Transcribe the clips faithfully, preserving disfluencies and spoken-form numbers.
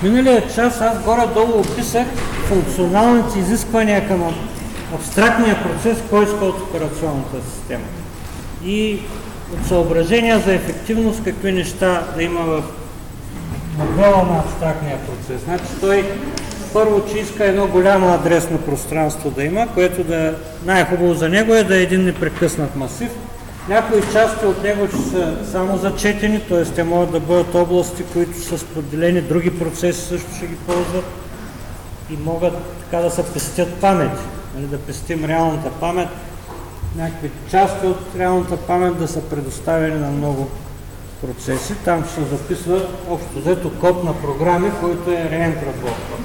миналия час аз горе-долу описах функционалните изисквания към абстрактния процес, който иска от операционната система. И от съображения за ефективност, какви неща да има в модела на абстрактния процес. Значи той първо, че иска едно голямо адресно пространство да има, което да най-хубаво за него е да е един непрекъснат масив. Някои части от него ще са само зачетени, т.е. те могат да бъдат области, които са споделени, други процеси също ще ги ползват и могат така да се пестят памети, нали, да пестим реалната памет, някакви части от реалната памет да са предоставени на много процеси. Там ще се записва общо взето код на програми, който е реентраблокван.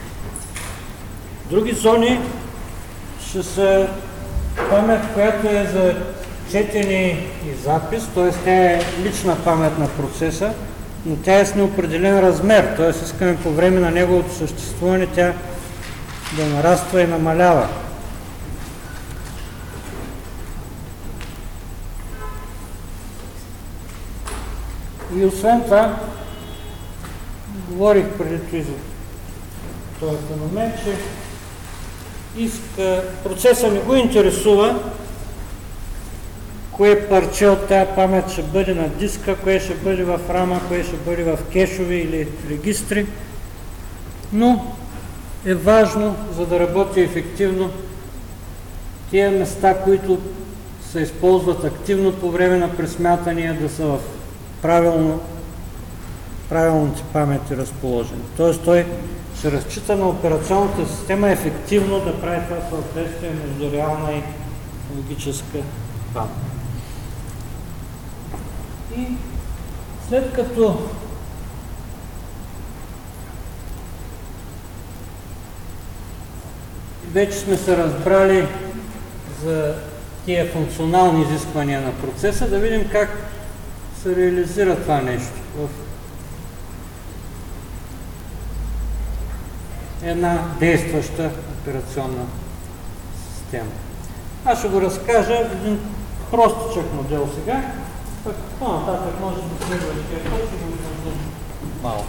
Други зони ще са памет, която е за четене и запис, т.е. тя е лична памет на процеса, но тя е с неопределен размер, т.е. искаме по време на неговото съществуване тя да нараства и намалява. И освен това, говорих преди за този феномен, че иска, процеса не го интересува кое парче от тази памет ще бъде на диска, кое ще бъде в рама, кое ще бъде в кешове или регистри, но е важно, за да работи ефективно, тия места, които се използват активно по време на пресмятания, да са в правилно, правилните памети разположени. Тоест той ще разчита на операционната система ефективно да прави това съответствие между реална и логическа памет. И след като вече сме се разбрали за тия функционални изисквания на процеса, да видим как се реализира това нещо в една действаща операционна система. Аз ще го разкажа един простичък модел сега, пък по-нататък може да следващия път и го изразим малко.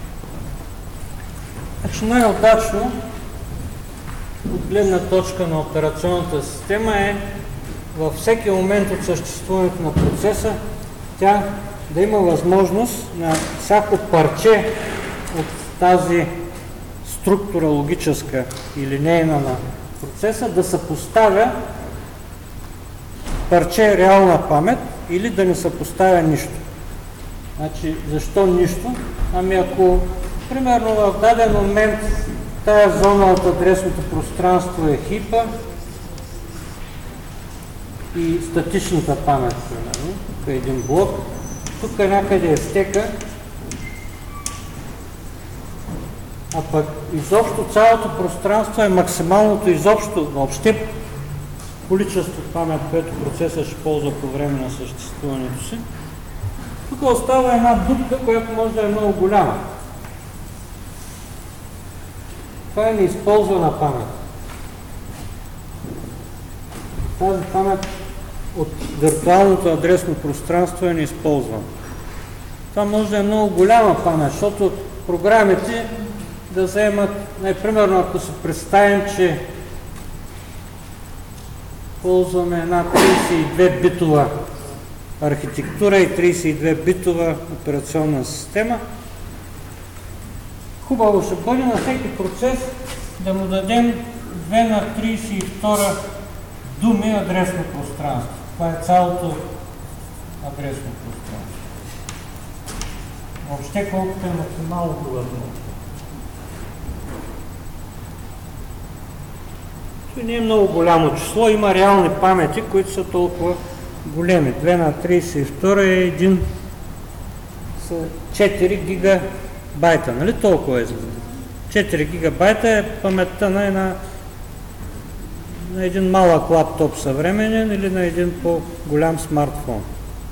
Значи най-удачно от гледна точка на операционната система е във всеки момент от съществуването на процеса тя да има възможност на всяко парче от тази структура логическа и линейна на процеса да съпоставя парче реална памет или да не съпоставя нищо. Значи, защо нищо? Ами ако, примерно, в даден момент тая зона от адресното пространство е хипа и статичната памет, примерно, тук е един блок, тук някъде е стека, а пък изобщо цялото пространство е максималното изобщо, въобще количество памет, което процесът ще ползва по време на съществуването си. Тук остава една дупка, която може да е много голяма. Това е неизползвана памет. Тази памет от виртуалното адресно пространство е неизползвана. Това може да е много голяма памет, защото програмите да заемат, например, ако се представим, че ползваме една тридесет и две битова архитектура и тридесет и две битова операционна система, хубаво ще бъде на всеки процес да му дадем две на тридесет и втора думи адресно пространство. Това е цялото адресно пространство. Въобще колкото е максимално възможно. Това не е много голямо число, има реални памети, които са толкова големи. две на тридесет и втора е един, са четири гигабайта, нали толкова е? четири гигабайта е паметта на, една, на един малък лаптоп съвременен или на един по-голям смартфон.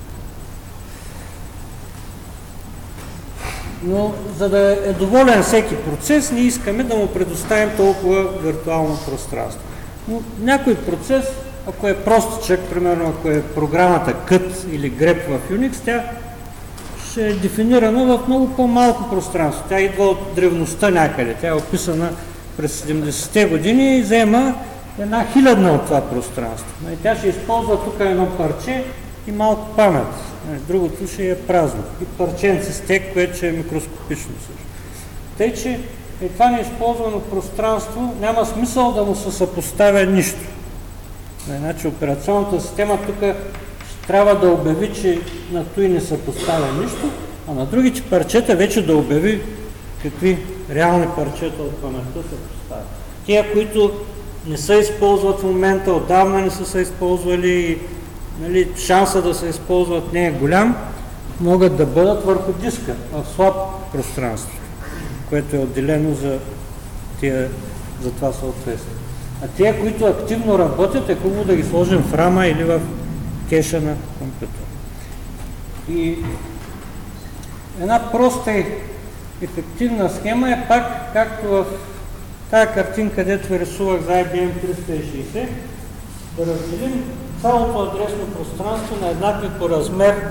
Но за да е доволен всеки процес, ние искаме да му предоставим толкова виртуално пространство. Но някой процес, ако е простичък, примерно ако е програмата кът или греп в Unix, тя ще е дефинирана в много по-малко пространство. Тя идва от древността някъде. Тя е описана през седемдесетте години и заема една хилядна от това пространство. И тя ще използва тук едно парче и малко памет. Другото ще е празно. И парченце стек, което ще е микроскопично също. Тъй, че и това неизползвано пространство няма смисъл да му се съпоставя нищо. Значи операционната система тук ще трябва да обяви, че на той не съпоставя нищо, а на другите парчета вече да обяви какви реални парчета от паметта се поставят. Тия, които не се използват в момента, отдавна не са се използвали, нали, шанса да се използват не е голям, могат да бъдат върху диска в слаб пространство, което е отделено за, тия, за това съответствие. А тия, които активно работят, е хубаво да ги сложим в рама или в кеша на компютър. И една проста и ефективна схема е пак, както в тази картинка, където ви рисувах за Ай Би Ем триста и шейсет, да разделим цялото адресно пространство на еднакви по размер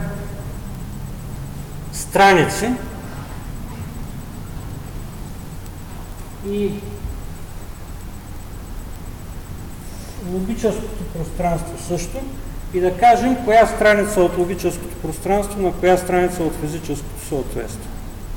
страници и логическото пространство също, и да кажем коя страница от логическото пространство на коя страница от физическото съответствие.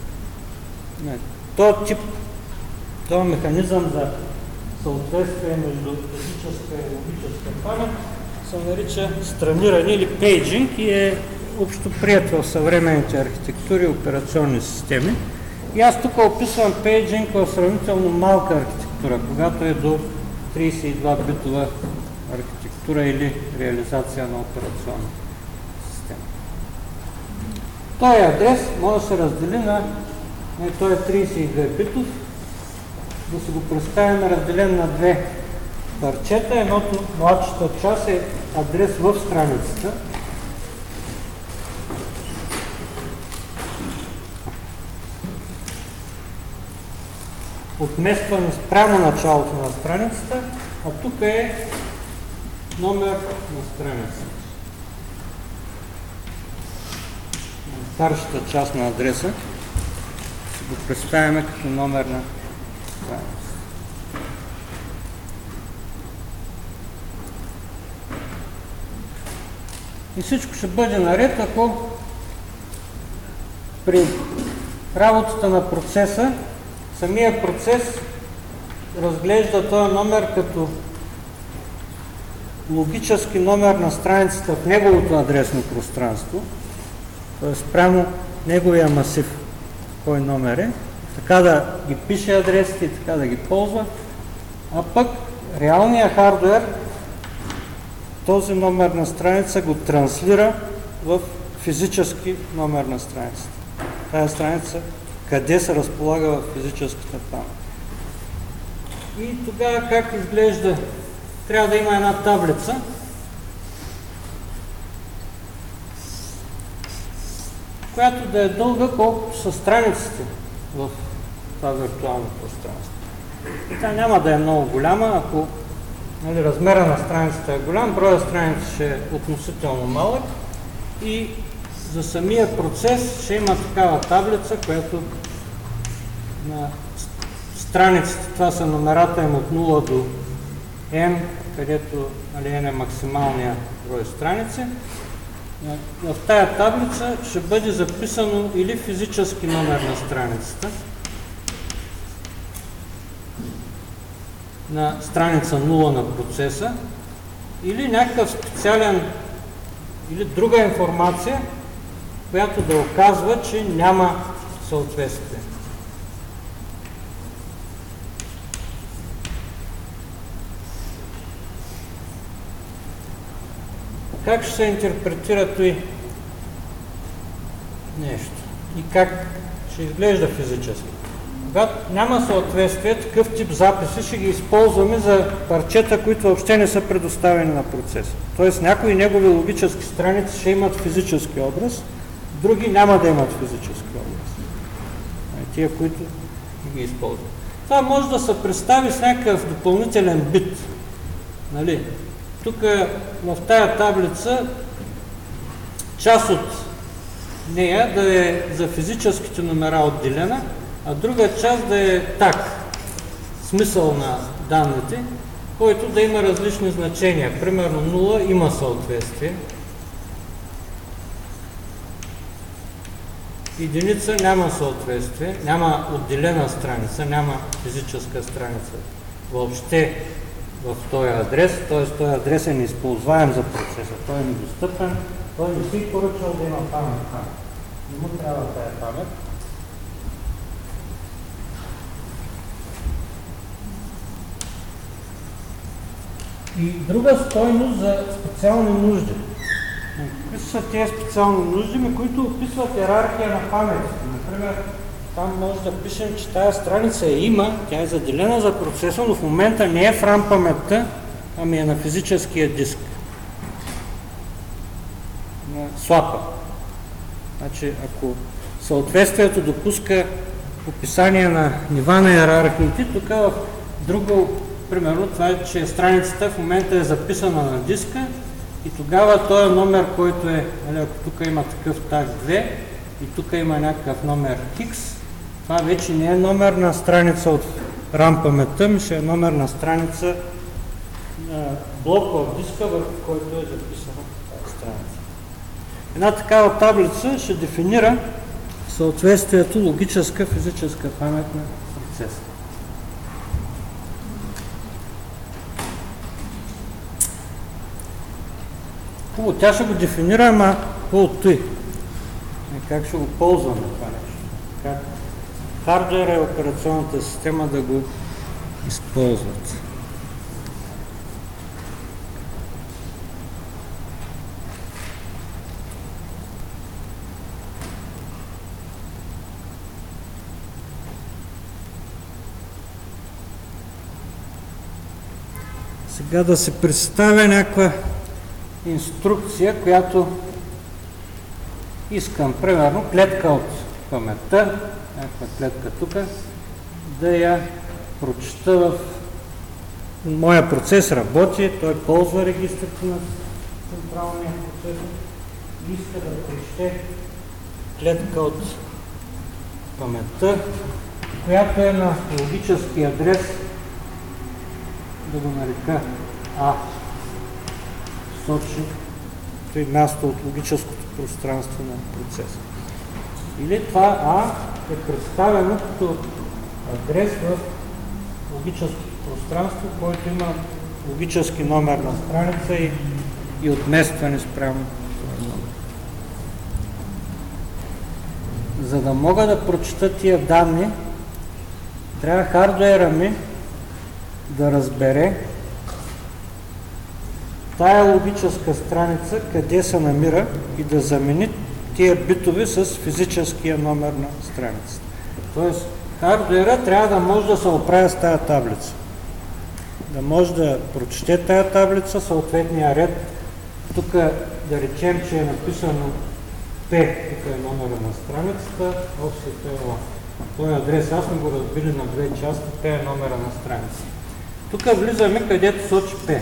Този тип, този механизъм за съответствие между физическа и логическа памет се нарича страниране или пейджинг и е общо прият в съвременните архитектури и операционни системи. И аз тук описвам пейджинг в сравнително малка архитектура, когато е до трийсет и два битова архитектура или реализация на операционна система. Този адрес може да се раздели на, не, той е трийсет и две битов, да си го представим разделен на две парчета. Едното, младшата част е адрес в страницата. Отместване спрямо началото на страницата, а тук е номер на страницата. Старшата част на адреса ще го представяме като номер на страницата. И всичко ще бъде наред, ако при работата на процеса самия процес разглежда този номер като логически номер на страницата в неговото адресно пространство, т.е. спрямо неговия масив, кой номер е, така да ги пише адресите и така да ги ползва, а пък реалният хардуер този номер на страница го транслира в физически номер на страницата. Тая страница къде се разполага в физическата памет. И тогава как изглежда? Трябва да има една таблица, която да е дълга колкото са страниците в това виртуално пространство. И тя няма да е много голяма, ако, нали, размера на страницата е голям, броя страници ще е относително малък и за самия процес ще има такава таблица, която на страниците, това са номерата им от нула до N, където, нали, N е максималния брой страници. В тая таблица ще бъде записано или физически номер на страницата, на страница нула на процеса, или някакъв специален, или друга информация, която да оказва, че няма съответствие. Как ще се интерпретира той нещо и как ще изглежда физически? Когато няма съответствие, такъв тип записи ще ги използваме за парчета, които въобще не са предоставени на процеса. Тоест някои негови логически страници ще имат физически образ, други няма да имат физически образ. Тия, които ги използват. Това може да се представи с някакъв допълнителен бит. Нали? Тук в тая таблица част от нея да е за физическите номера отделена, а друга част да е так, смисъл на данните, който да има различни значения. Примерно нула има съответствие. Единица няма съответствие, няма отделена страница, няма физическа страница въобще в този адрес, т.е. този адрес е неизползваем за процеса, той е недостъпен, той не си поръчал да има памет там. Не му трябва тая памет. И друга стойност за специални нужди. Какви са тези специални нужди, които описват йерархия на паметите? Например, там може да пишем, че тази страница я има, тя е заделена за процеса, но в момента не е в RAM паметта, ами е на физическия диск. На слапа. Значи, ако съответствието допуска описание на нива на йерархиите, тук в друго, примерно, това е, че страницата в момента е записана на диска и тогава този номер, който е, нали, ако тук има такъв так две и тук има някакъв номер X, това вече не е номер на страница от RAM паметта, ми ще е номер на страница на блок в диска, върху който е записана тази страница. Една такава таблица ще дефинира съответствието логическа физическа памет на процеса. Хубаво, тя ще го дефинира, ама по-от той. Как ще го ползваме това нещо? Как хардуера и операционната система да го използват. Сега да се представя някаква инструкция, която искам, примерно, клетка от паметта, някаква клетка тук, да я прочета в моя процес работи, той ползва регистрите на централния процес и иска да прочете клетка от паметта, която е на логически адрес, да го нарека А, сочи при място от логическото пространство на процеса. Или това А е представено като адрес в логическото пространство, който има логически номер на страница и, и отместване спрямо този номер. За да мога да прочета тия данни, трябва хардуера ми да разбере тая логическа страница къде се намира и да замени тия битове с физическия номер на страницата. Тоест, хардуера трябва да може да се оправя с тая таблица. Да може да прочете тая таблица, съответния ред. Тук да речем, че е написано P, тук е номера на страницата, offset е O. Този адрес аз сме го разбили на две части, P е номера на страницата. Тук влизаме където сочи P.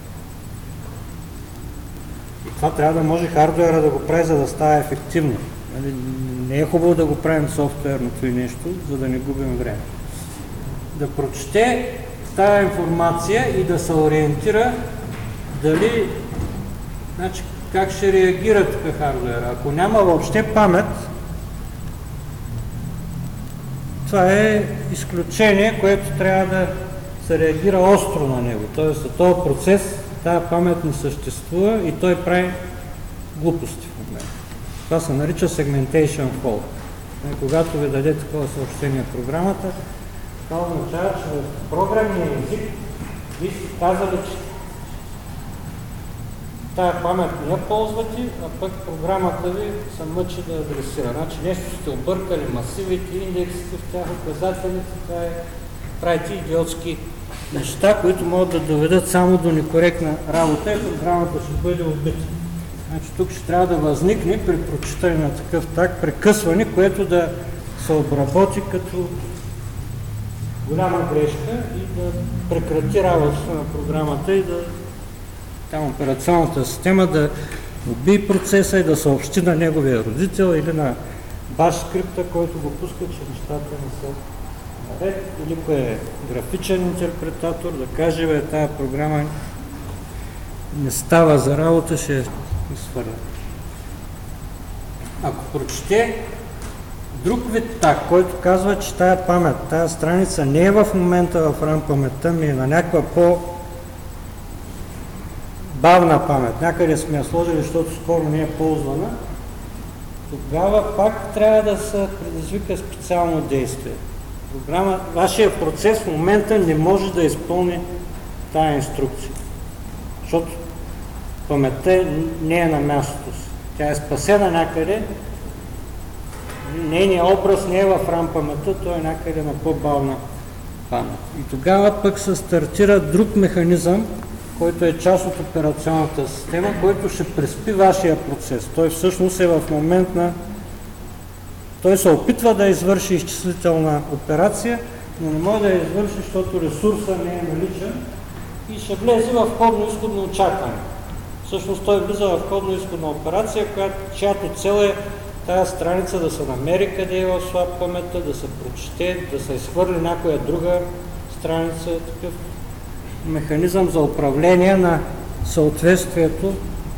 И това трябва да може хардуера да го прави, за да става ефективно. Не е хубаво да го правим софтуерното и нещо, за да не губим време. Да прочете тази информация и да се ориентира дали, значи, как ще реагира тук хардуера. Ако няма въобще памет, това е изключение, което трябва да се реагира остро на него. Тоест, за този процес тази памет не съществува и той прави глупости в момента. Това се нарича segmentation fault. Когато ви даде такова съобщение в програмата, това означава, че в програмния език ви сте казали, че тая памет не я ползвате, а пък програмата ви се мъчи да адресира. Значи нещо сте объркали, масивите, индексите в тях, указателите, това е, правите идиотски неща, които могат да доведат само до некоректна работа и програмата ще бъде убита. Значи тук ще трябва да възникне при прочитане на такъв так прекъсване, което да се обработи като голяма грешка и да прекрати работата на програмата и да там операционната система да убие процеса и да съобщи на неговия родител или на баш скрипта, който го пуска, че нещата не са наред, или кой е графичен интерпретатор, да каже, бе, тая програма не става за работа, ще я изхвърля. Ако прочете друг вид так, който казва, че тая памет, тая страница не е в момента в RAM паметта ми, е на някаква по бавна памет, някъде сме я сложили, защото скоро не е ползвана, тогава пак трябва да се предизвика специално действие. Програма, вашия процес в момента не може да изпълни тая инструкция, защото паметта не е на мястото си. Тя е спасена някъде, нейният образ не е в RAM паметта, той е някъде на по-бавна памет. И тогава пък се стартира друг механизъм, който е част от операционната система, който ще преспи вашия процес. Той всъщност е в момент на... Той се опитва да извърши изчислителна операция, но не може да я извърши, защото ресурса не е наличен и ще влезе в входно-изходно очакване. Всъщност той влиза в входно-изходна операция, която, чиято цел е тази страница да се намери къде е в слаб паметта, да се прочете, да се изхвърли някоя друга страница, такъв механизъм за управление на съответствието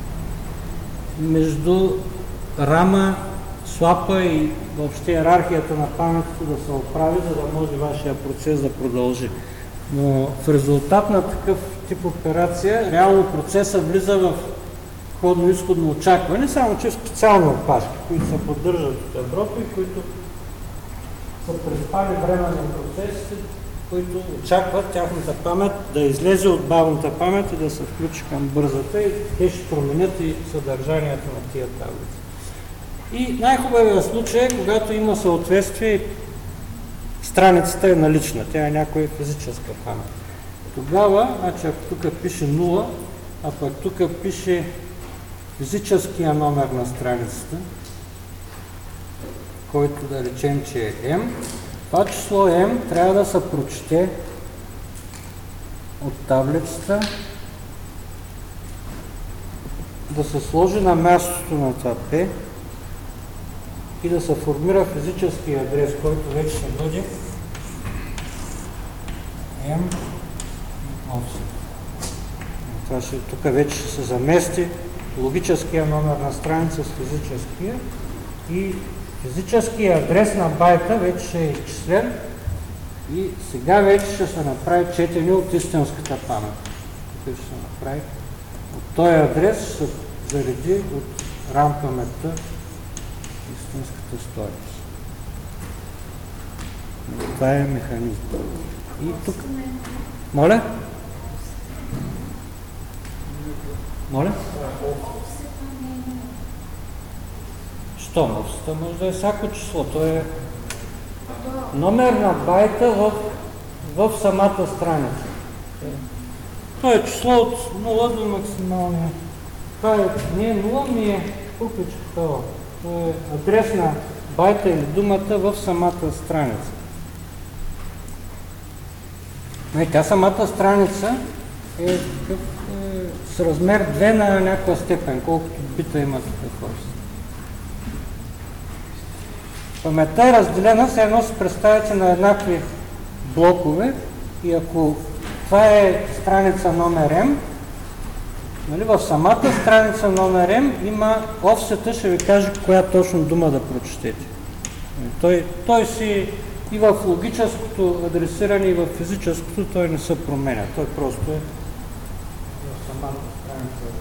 между рама, слапа и въобще иерархията на паметите да се оправи, за да може вашия процес да продължи. Но в резултат на такъв тип операция, реално процесът влиза в входно-изходно очакване, само че специални опашки, които се поддържат от Европа и които са преспали време на процесите, които очакват тяхната памет да излезе от бавната памет и да се включи към бързата и те ще променят и съдържанието на тия таблици. И най-хубавият случай е, когато има съответствие и страницата е налична, тя е някоя физическа памет. Тогава, значи ако тук пише нула, а пък тук пише физическия номер на страницата, който да речем, че е M, това число M трябва да се прочете от таблицата, да се сложи на мястото на това P и да се формира физически адрес, който вече ще бъде M offset. Това ще, тук вече ще се замести логическия номер на страница с физическия и физическия адрес на байта вече ще е изчислен и сега вече ще се направи четене от истинската памет. Тук ще се направи от този адрес, ще се зареди от RAM паметта истинската стойност. Това е механизм. И тук... Моля? Моля? Що? Офсета може да е всяко число. То е номер на байта в, в самата страница. То е число от нула до максималния. Това е, не е нула, ми е купичка това. То е адрес на байта или думата в самата страница. И тя самата страница е, е с размер две на някаква степен, колкото бита има такъв офсет. Паметта е разделена, все едно се представяте на еднакви блокове и ако това е страница номер M, нали, в самата страница номер M има офсета, ще ви кажа коя точно дума да прочетете. Той, той си и в логическото адресиране, и в физическото той не се променя. Той просто е в самата страница.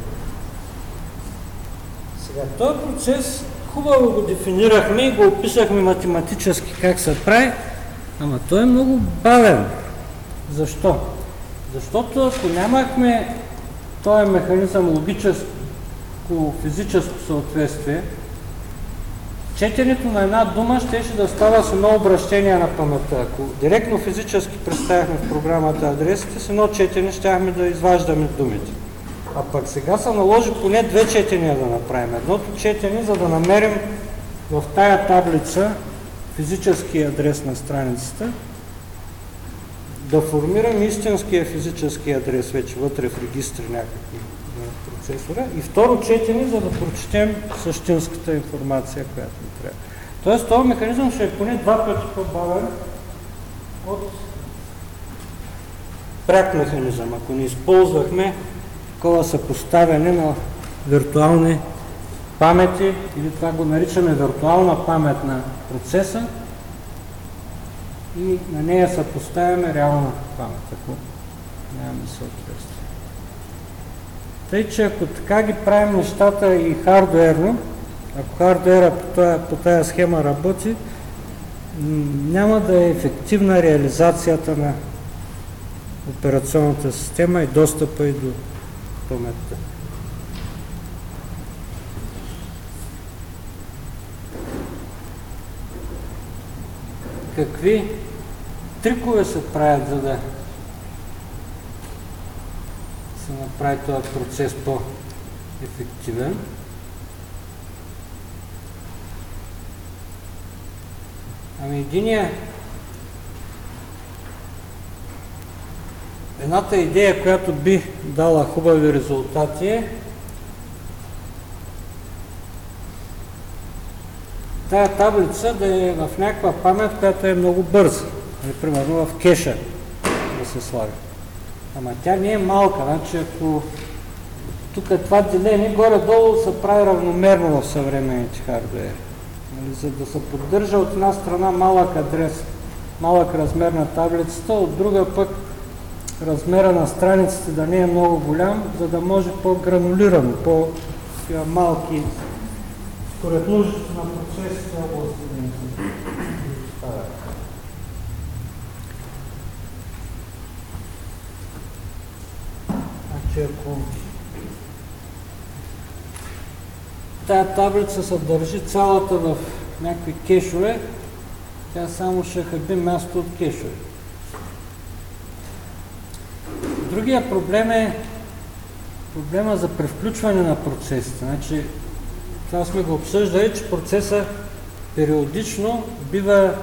Сега, този процес хубаво го дефинирахме и го описахме математически как се прави, ама той е много бавен. Защо? Защото ако нямахме този механизъм логическо, физическо съответствие, четенето на една дума щеше да става с едно обращение на паметта. Ако директно физически представяхме в програмата адресите, с едно четене щяхме да изваждаме думите. А пък сега се наложи поне две четения да направим. Едното четене, за да намерим в тая таблица физическия адрес на страницата, да формираме истинския физически адрес вече вътре в регистри някакви. процесора и второ четене, за да прочетем същинската информация, която ни трябва. Тоест, този механизъм ще е поне два пъти по-бавен от пряк механизъм, ако не използвахме такова съпоставяне на виртуални памети, или това го наричаме виртуална памет на процеса, и на нея съпоставяме реална памет, ако нямаме съответствие. Тъй, че ако така ги правим нещата и хардуерно, ако хардуера по тая, по тая схема работи, няма да е ефективна реализацията на операционната система и достъпа и до паметта. Какви трикове се правят, за да се направи този процес по-ефективен? Ами единия, едната идея, която би дала хубави резултати, е тая таблица да е в някаква памет, която е много бърза. Примерно в кеша да се слага. Ама тя не е малка, значи ако тук това деление горе-долу се прави равномерно в съвременните хардуери. Нали, за да се поддържа от една страна малък адрес, малък размер на таблицата, от друга пък размера на страниците да не е много голям, за да може по-гранулирано, по-малки, според нуждите на процесите области да не се доставят. Значи ако тая таблица се държи цялата в някакви кешове, тя само ще хаби място от кешове. Другия проблем е проблема за превключване на процесите. Значи, това сме го обсъждали, че процеса периодично бива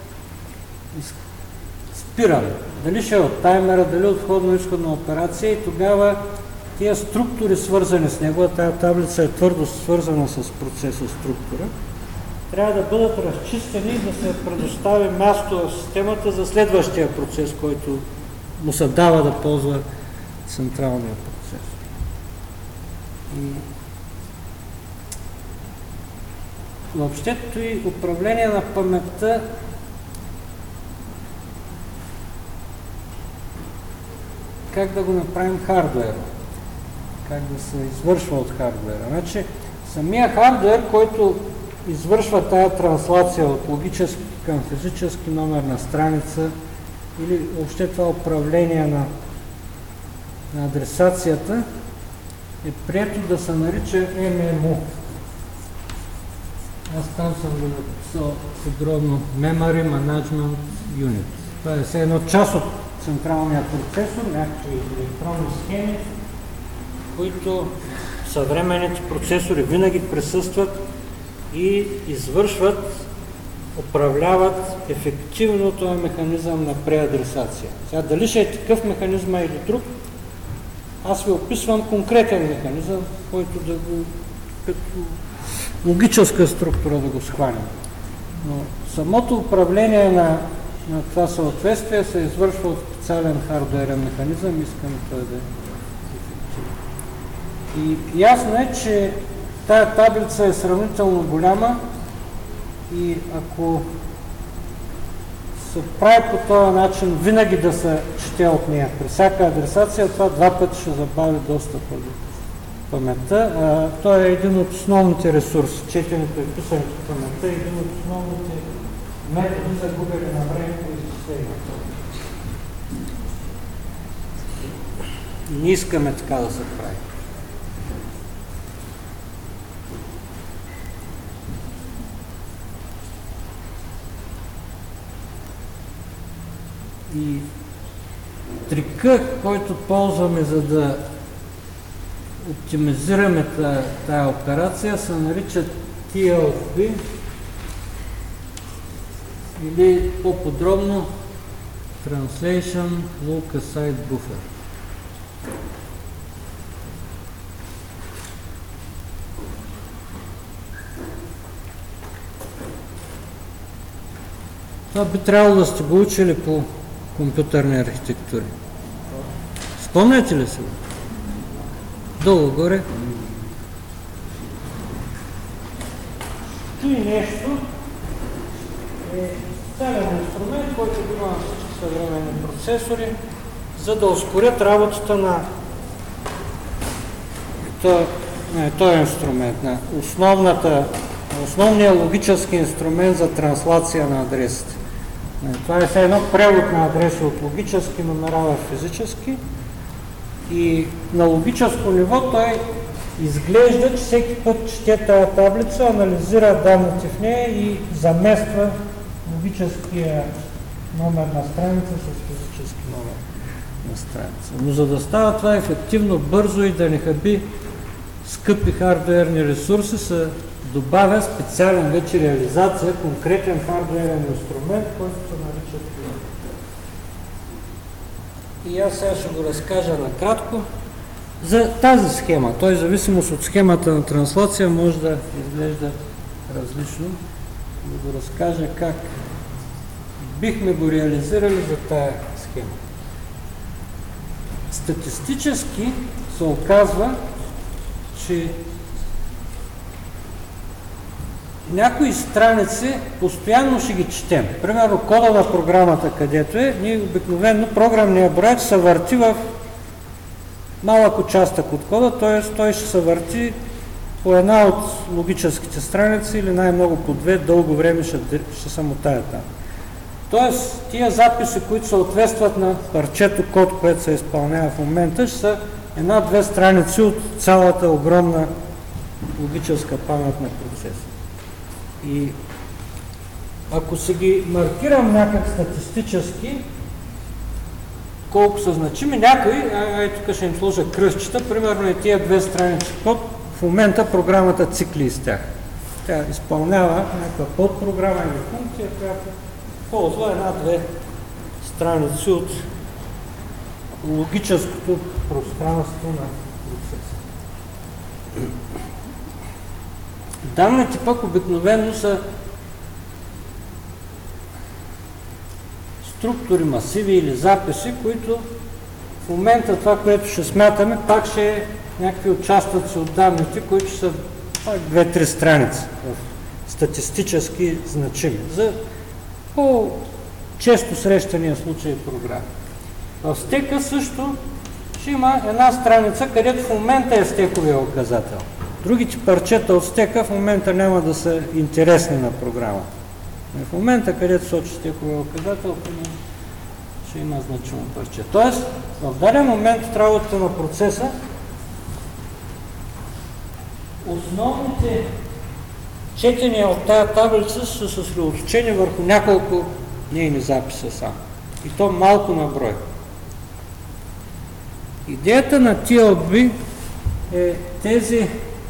спиран. Дали ще е от таймера, дали от входно-изходна операция, и тогава тия структури, свързани с него, тая таблица е твърдо свързана с процеса структура, трябва да бъдат разчистени и да се предостави място в системата за следващия процес, който му се дава да ползва централния процес. И въобщето и управление на паметта как да го направим хардуер, как да се извършва от хардуера. Значи, самия хардуер, който извършва тая транслация от логически към физически номер на страница или въобще това управление на, на адресацията, е прието да се нарича Ем Ем У. Аз там съм го написал подробно Memory Management Unit. Това е все едно част от централния процесор, някакви електронни схеми, които съвременните процесори винаги присъстват и извършват, управляват ефективно този механизъм на преадресация. Сега дали ще е такъв механизъм или друг, аз ви описвам конкретен механизъм, който да го като логическа структура да го схванем. Но самото управление на, на това съответствие се извършва от специален хардуерен механизъм, искаме той да е ефективен. И ясно е, че тая таблица е сравнително голяма и ако се прави по този начин винаги да се чете от нея при всяка адресация, това два пъти ще забави достъпа до паметта. Той е един от основните ресурси. Четенето и писането в паметта е един от основните методи за губене на време по изчислението. Не искаме така да се прави. И трика, който ползваме, за да оптимизираме тая операция, се нарича Ти Ел Би или по-подробно Translation Look Aside Buffer. Това би трябвало да сте го учили по компютърни архитектури. Спомняте ли се? Долу горе. И нещо е специален инструмент, който има на всички съвременни процесори, за да ускорят работата на този инструмент, на основната, основния логически инструмент за транслация на адресите. Това е едно превод на адреси от логически номера в физически и на логическо ниво той изглежда, че всеки път чете тази таблица, анализира данните в нея и замества логическия номер на страница с физически номер на страница. Но за да става това ефективно, бързо и да не хаби скъпи хардуерни ресурси, се добавя специален вече реализация, конкретен хардуерен инструмент, който се нарича това. И аз сега ще го разкажа накратко. За тази схема, той в зависимост от схемата на транслация може да изглежда различно. Да го разкажа как бихме го реализирали за тая схема. Статистически се оказва, че някои страници постоянно ще ги четем. Примерно кода на програмата, където е, ние обикновено програмният броец се върти в малък участък от кода, т.е. той ще се върти по една от логическите страници или най-много по две, дълго време ще, ще се мотае там. Тоест, тия записи, които съответстват на парчето код, което се изпълнява в момента, ще са една-две страници от цялата огромна логическа памет на процеса. И ако си ги маркирам някак статистически, колко са значими, някои, ай тук ще им сложа кръстчета, примерно и тия две страници код, в момента програмата цикли из тях. Тя изпълнява някаква подпрограма или функция, която ползва една-две страници от логическото пространство на процеса. Данните пък обикновено са структури, масиви или записи, които в момента това, което ще смятаме, пак ще е някакви участъци от данните, които са пак две-три страници в статистически значими за по-често срещания случай програми. В стека също ще има една страница, където в момента е стековия указател. Другите парчета от стека в момента няма да са интересни на програмата. В момента, където сочи стековия указател, ще има значимо парче. Тоест, в даден момент от работата на процеса, основните четения от тази таблица са съсредоточени върху няколко нейни записа само. И то малко на брой. Идеята на Т Л B е тези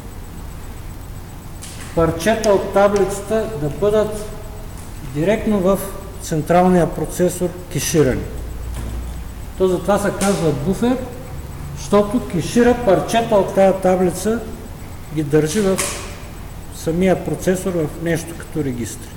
парчета от таблицата да бъдат директно в централния процесор кеширани. То затова се казва буфер, защото кешира парчета от тази таблица, ги държи в самия процесор в нещо като регистри.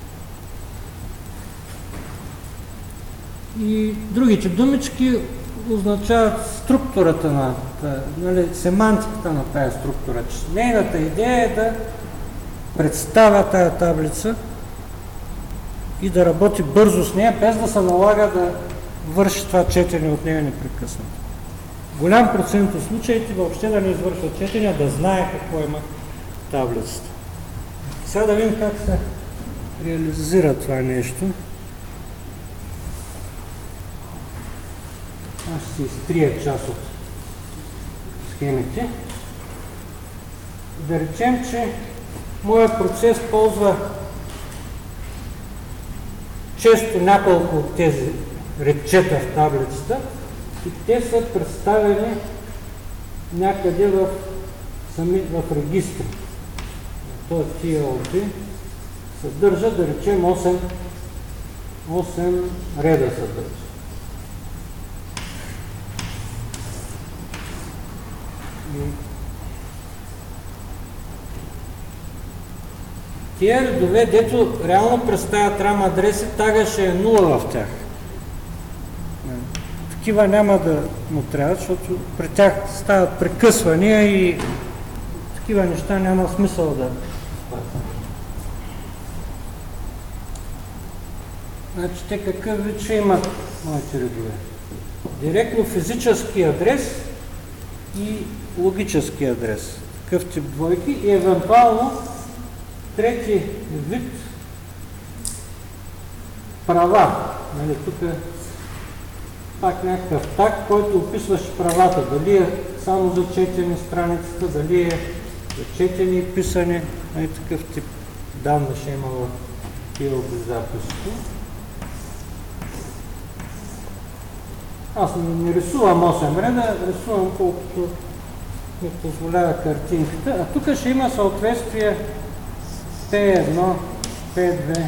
И другите думички означават структурата на, нали, семантиката на тая структура. Нейната идея е да представя тая таблица и да работи бързо с нея, без да се налага да върши това четене от нея непрекъснато. Голям процент от случаите въобще да не извършва четене, а да знае какво има таблицата. Сега да видим как се реализира това нещо. Аз ще си изтрия част от схемите. Да речем, че моят процес ползва често няколко от тези редчета в таблицата и те са представени някъде в, сами, в регистри. Този Т Л B съдържа, да речем, осем, осем реда съдържа. тия редове, дето реално представят RAM адреси, тага ще е нула в тях. Такива няма да му трябва, защото при тях стават прекъсвания и такива неща няма смисъл да. Значи те какъв вид ще имат моите редове? Директно физически адрес и логически адрес. Такъв тип двойки и евентуално трети вид права. Нали, тук е пак някакъв так, който описваше правата. Дали е само за четене страницата, дали е за четене и писане. Нали, такъв тип данни ще има в тия записите. Аз не рисувам осем реда, рисувам колкото ми позволява картинката. А тук ще има съответствие П едно, П две,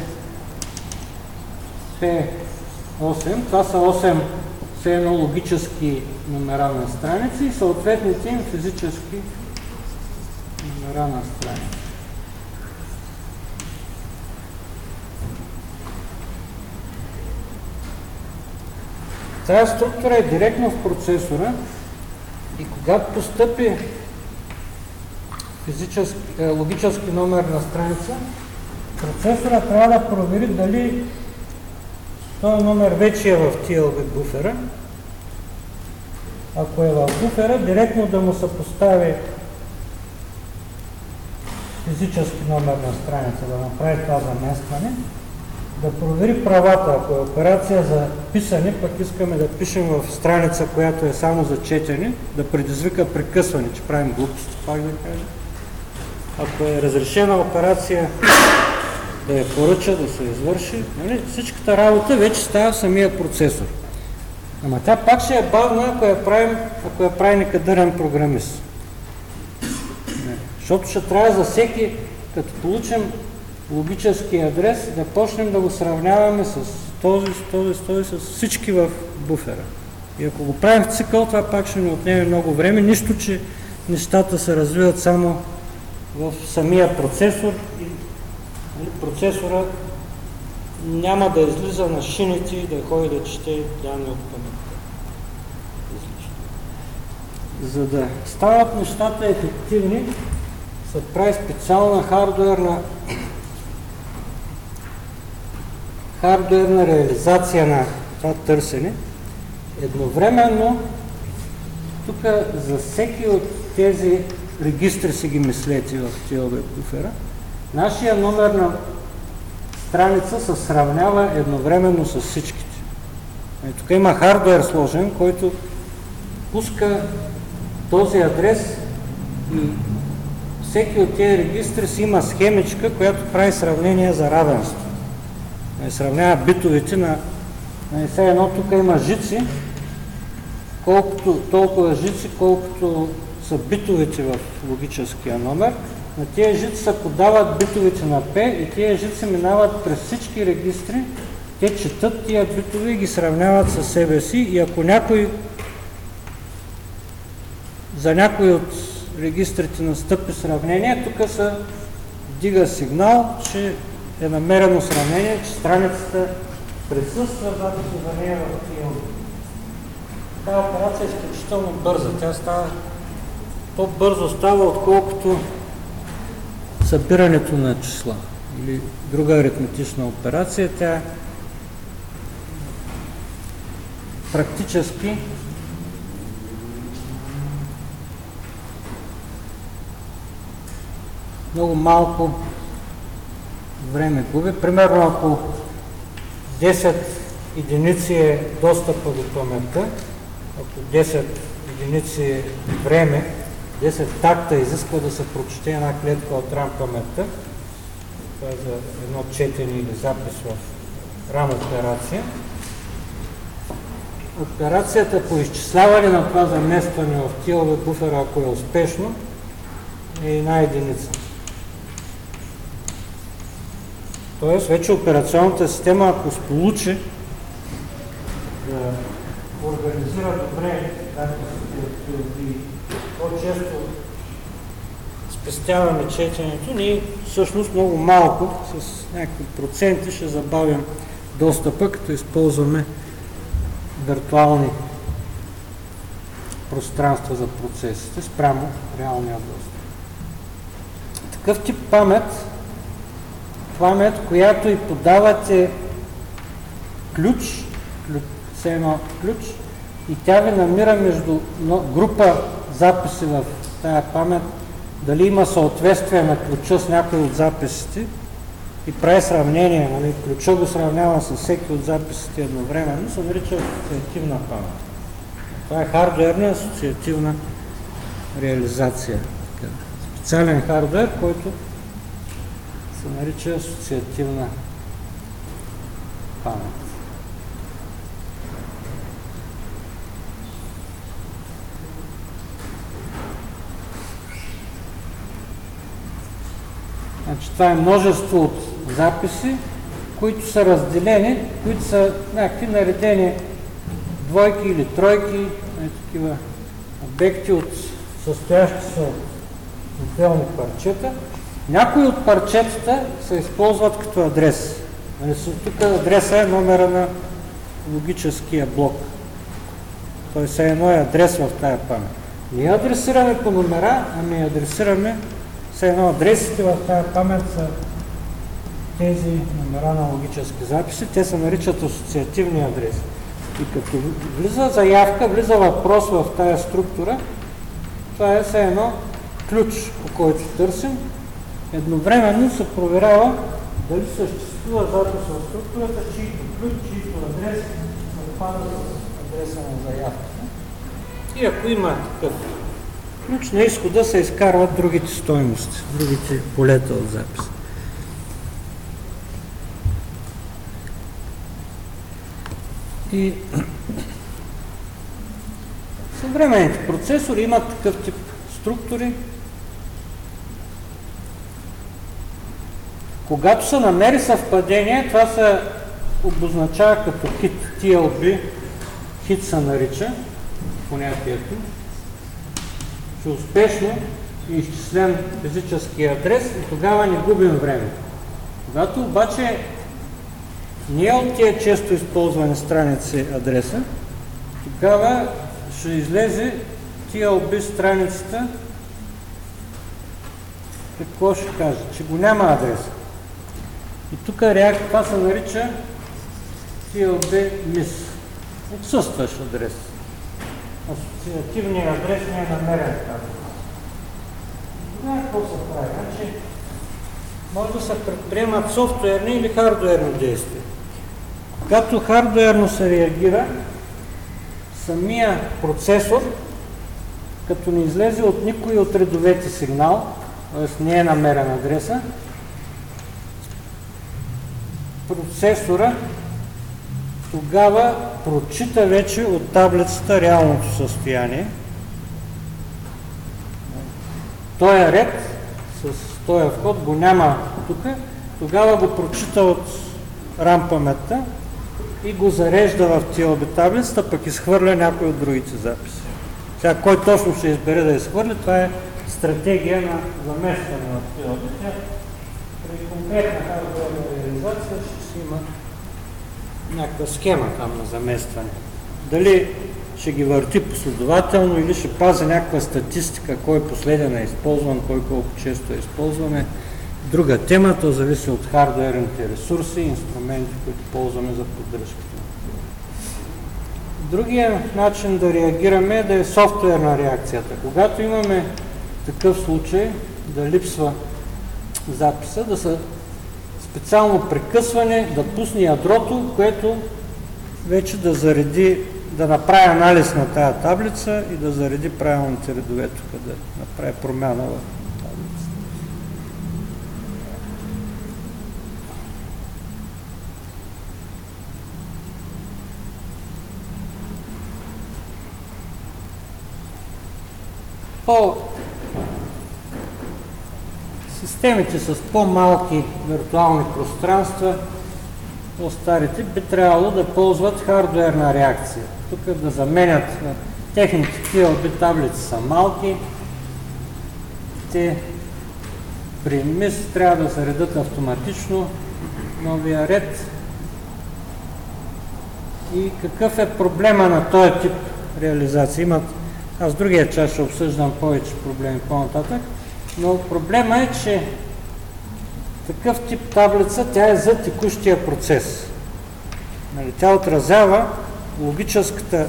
П осем. Това са осем все едно логически номера на страници и съответните им физически номера на страници. Тази структура е директно в процесора и когато постъпи физически, е, логически номер на страница, процесора трябва да провери дали този номер вече е в ти ел би буфера. Ако е в буфера, директно да му съпостави физически номер на страница, да направи това заместване, да провери правата. Ако е операция за писане, пък искаме да пишем в страница, която е само за четене, да предизвика прекъсване, че правим глупости, пак да кажа. Ако е разрешена операция да я поръча, да се извърши, нали? Всичката работа вече става в самия процесор. Ама тя пак ще е бавна, ако я правим, ако я прави некадърен програмист. Не. Защото ще трябва за всеки, като получим логически адрес, да почнем да го сравняваме с този, с този, с този, с всички в буфера. И ако го правим в цикъл, това пак ще ни отнеме много време, нищо, че нещата се развиват само в самия процесор и процесора няма да излиза на шините и да ходи да чете данни от паметта. За да стават нещата ефективни, се прави специална хардуерна хардуерна реализация на това търсене. Едновременно, тук за всеки от тези регистри си ги мислете в ти ел би буфера, нашия номер на страница се сравнява едновременно с всичките. И тук има хардуер сложен, който пуска този адрес и всеки от тези регистри си има схемичка, която прави сравнение за равенство. И сравнява битовете на... Все едно тук има жици, колкото, толкова жици, колкото са битовете в логическия номер. На тези жици се подават битовете на P и тези жици минават през всички регистри. Те четат тия битове и ги сравняват със себе си и ако някой за някой от регистрите настъпи сравнение, тук се вдига сигнал, че е намерено сравнение, че страницата присъства записи за нея в ти ел би. Тази операция е изключително бърза. Тя става по-бързо става, отколкото събирането на числа или друга аритметична операция. Тя практически много малко време губи. Примерно ако десет единици е достъпа до паметта, ако десет единици е време, десет такта изисква да се прочете една клетка от RAM паметта, това е за едно четене или запис в RAM операция. Операцията по изчисляване на това заместване в ти ел би буфера, ако е успешно, е една единица. Тоест, вече операционната система, ако сполучи да организира добре записите и по-често спестяваме четенето, ние всъщност много малко, с някакви проценти ще забавим достъпа, като използваме виртуални пространства за процесите спрямо реалния достъп. Такъв тип памет, памет, която и подавате ключ, все едно ключ, и тя ви намира между група записи в тая памет, дали има съответствие на ключа с някой от записите и прави сравнение, нали? Ключа го сравнява с всеки от записите едновременно, се нарича асоциативна памет. Това е хардуерна асоциативна реализация. Специален хардуер, който се нарича асоциативна памет. Значи, това е множество от записи, които са разделени, които са някакви наредени двойки или тройки, е, такива обекти, от състоящи се от отделни парчета. Някои от парчетата се използват като адрес. Тук адреса е номера на логическия блок. Той се едно е адрес в тая памет. Не адресираме по номера, ами адресираме все едно адресите в тази памет са тези номера на логически записи. Те се наричат асоциативни адреси. И като влиза заявка, влиза въпрос в тази структура, това е все едно ключ, по който търсим. Едновременно се проверява дали съществува запис в структурата, чието ключ, чието адрес съвпада с адреса на заявката. И ако има такъв ключ, на изхода се изкарват другите стойности, другите полета от запис. И съвременните процесори имат такъв тип структури. Когато се намери съвпадение, това се обозначава като хит, Т Л Би, хит се нарича понятието, че успешно е изчислен физически адрес и тогава не губим време. Когато обаче не е от тия често използвани страници адреса, тогава ще излезе Т Л Би страницата, какво ще кажа, че го няма адреса. И тук реакция, това се нарича Т Л Би Мис, отсъстващ адрес. Асоциативният адрес не е намерен така. Тогава какво се прави? Значи, може да се предприемат софтуерни или хардуерни действия. Когато хардуерно се реагира, самия процесор, като не излезе от никой от редовете сигнал, т.е. не е намерен адреса, процесора тогава прочита вече от таблицата реалното състояние. Този ред с този вход го няма тук, тогава го прочита от RAM паметта и го зарежда в Т Л Би таблицата, пък изхвърля някой от другите записи. Сега кой точно ще избере да изхвърли, това е стратегия на заместване на Т Л Би. При конкретна хардуерна реализация ще си има някаква схема там на заместване. Дали ще ги върти последователно или ще пази някаква статистика, кой последен е използван, кой колко често е използване. Друга тема, то зависи от хардуерните ресурси и инструменти, които ползваме за поддръжката. Другия начин да реагираме е да е софтуерна реакцията. Когато имаме такъв случай, да липсва записа, да са специално прекъсване, да пусне ядрото, което вече да зареди, да направи анализ на тая таблица и да зареди правилните редове тук, да направи промяна в таблица. По системите с по-малки виртуални пространства, по-старите, би трябвало да ползват хардуерна реакция. Тук да заменят техните Т Л Би таблици са малки, те при мис трябва да се редат автоматично новия ред. И какъв е проблема на този тип реализация? Имат, аз другия час ще обсъждам повече проблеми по-нататък, но проблема е, че такъв тип таблица, тя е за текущия процес. Нали, тя отразява логическата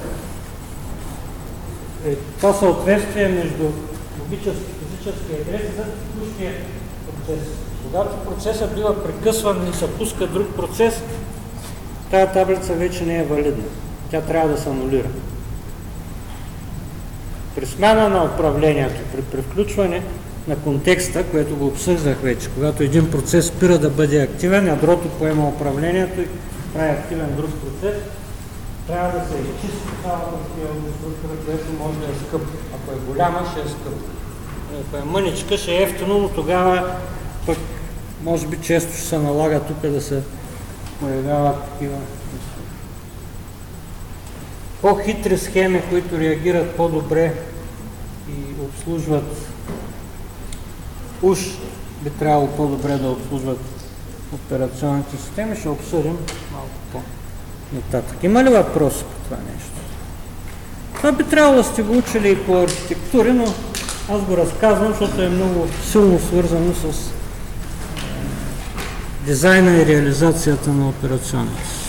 е, това съответствие между логически и физически адрес за текущия процес. Когато процесът бива прекъсван и се пуска друг процес, тая таблица вече не е валидна. Тя трябва да се анулира. При смяна на управлението, при превключване на контекста, което го обсъждах вече, когато един процес спира да бъде активен, ядрото поема управлението и прави активен друг процес, трябва да се изчисти цялата структура, което може да е скъпо. Ако е голяма, ще е скъпо. Ако е мъничка, ще е ефтино, но тогава пък може би често ще се налага тук да се появяват такива по-хитри схеми, които реагират по-добре и обслужват, уж би трябвало по-добре да обслужват операционните системи. Ще обсъдим малко по-нататък. Има ли въпроси по това нещо? Това би трябвало да сте го учили и по архитектури, но аз го разказвам, защото е много силно свързано с дизайна и реализацията на операционните.